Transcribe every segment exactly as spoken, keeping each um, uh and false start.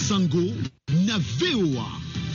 Isango na V O A.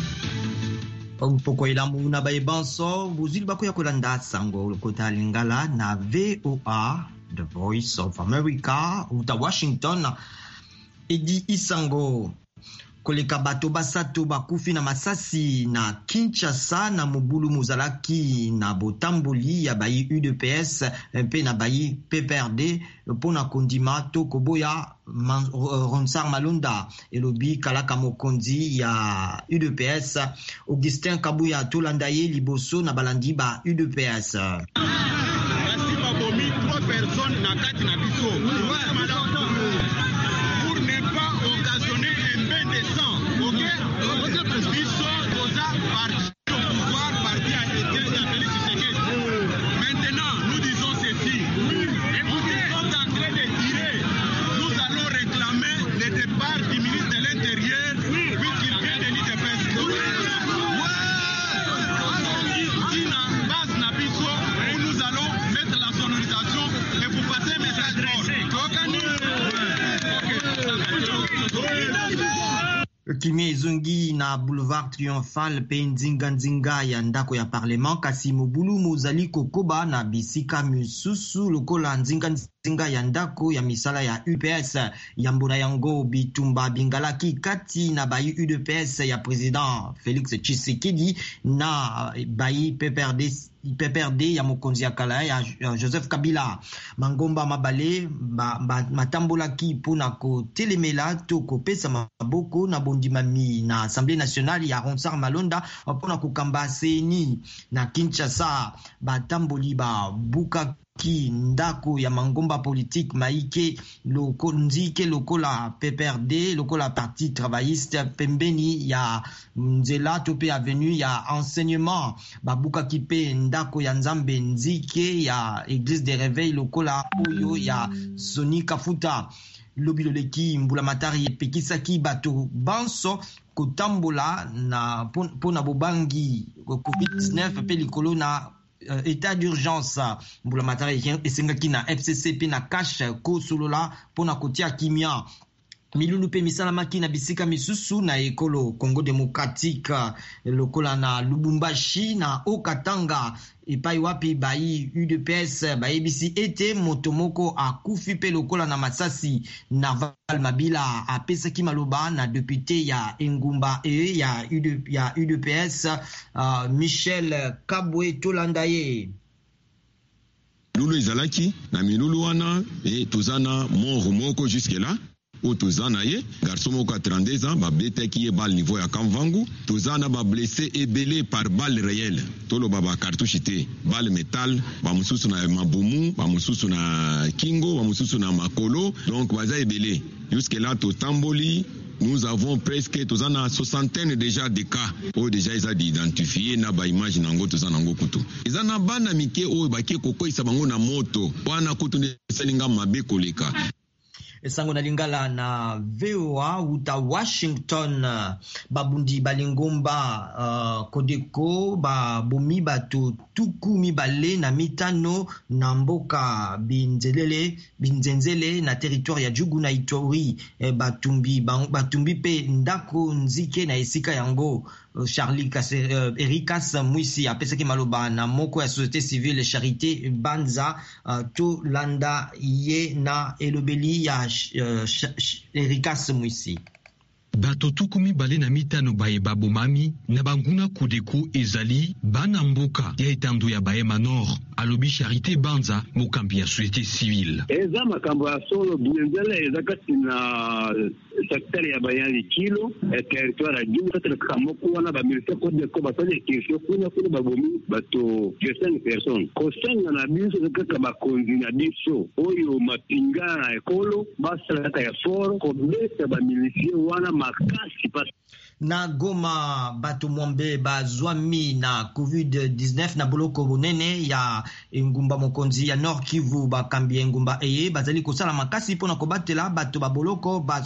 Mpoko ilamu na baibanso buzili bako ya kolanda sango kota lingala na V O A, The Voice of America, uta Washington. Edi Isango koleka bato basato bakufi na masasi na Kinshasa na mobulu muzalaki na botamboli ya bayi U D P S mpe na bayi P P R D pona kondima to koboya Ronsard Malonda elobi kalaka mokonzi ya U D P S Augustin Kabuya tolanda ye liboso na balandi ba U D P S. Basi babomi trois personnes na kati na biso pour ne pas occasionner un bain de sang. OK? Biso doza parti au pouvoir, parti a été appelé Tshisekedi. Maintenant, nous disons ceci. Écoutez, ils sont en train de tirer. Nous allons réclamer le départ du ministre de l'Intérieur puisqu'il vient de l'U D P S. Nous allons mettre la sonorisation et vous passer un message fort. Kimie Zungi na boulevard Triomphal pe nzinga nzinga ya ndako ya parlement kasi mobulu mozali kokoba na bisika misusu lokola nzinga nzinga ya ndako ya misala ya U P S ya mbona yango bitumba bingalaki kati na bayi U D P S ya president Félix Tshisekedi na bayi P P R D P P R D ya mokonzi ya kala ya Joseph Kabila. Mangomba mabale ba, ba, matambolaki pona ko telemela to kopesa maboko na bondimami na Assemblée nationale ya Ronsard Malonda pona kokamba seni na Kinshasa batamboli ba buka ki ndako ya mangomba politique maike loko nzike lokola P P R D lokola parti travailliste pembeni ya nzela tope avenue ya enseignement babuka kipe ndako ya nzambe nzike ya église des réveils lokola oyo ya Soni Kafuta lobilo leki mbula matari pekisaki bato banso kotambola na pona bobangi covid dix-neuf pe likolo na Uh, état d'urgence mbula matari esengaki na F C C pe na cash ko solola pona kotia kimia milulu pe misalamaki na bisika misusu na ekolo Congo démocratique lokola na Lubumbashi na Okatanga epai wapi bayi U D P S bayebisi ete motomoko akufi pe lokola na masasi na Val Mabila apesaki maloba na député ya Engumba e ya U D, ya U D P S uh, Michel Kabwe Tolandaye. Lulu izalaki na milulu wana e tozana moro moko jusque là o tozana ye garçon moko a trente-deux ans ba beteki ye balle niveau ya Kamvangu tozana ba blessé ebelé par balle réelle tolo baba cartouche te balle métal ba mususu na mabumu ba mususu na kingo ba mususu na makolo donc baza ebelé jusque là to tamboli. Nous avons presque tozana soixantaine déjà de cas o déjà ils a identifié na ba image nango tozana ngo kutu izana bana mike o bakie koko isabango na moto wana kutu ne selinga mabe koleka. Esango na lingala na V O A uta Washington babundi balingomba uh, kodeko ba bomi bato tuku mibale na mitano na mboka binzelele binzenzele na territoire ya Jugu na Ituri e, batumbi ba, batumbi pe ndako nzike na esika yango. Charlie Kase, uh, Erikas Mwisi apesaki maloba na moko ya société civile Charité Banza uh, to landa ye na elobeli ya uh, Erikas Mwisi. Bato tukumi bale na mitano baye babomami na banguna kudeku ezali bana mboka ya etando ya Bahema Nord alobi Charité Banza mokambi ya société civile. Eza makambo ya solo bienzele eza kati na secteur ya Bayali kilo e territoire ya Jugu kati na kamoko wana ba militaire kodeko basali kesho kuna kuna babomi bato cinq personnes kosenga na biso kaka bakonzi na biso oyo mapinga na ekolo basala kaka ya fort kobeta ba militaire wana makasi pas na Goma bato mwambe bazwami na covid dix-neuf na boloko bonene ya engumba mokonzi ya Nord Kivu bakambi engumba eye bazali kosala makasi pona kobatela bato ba boloko ba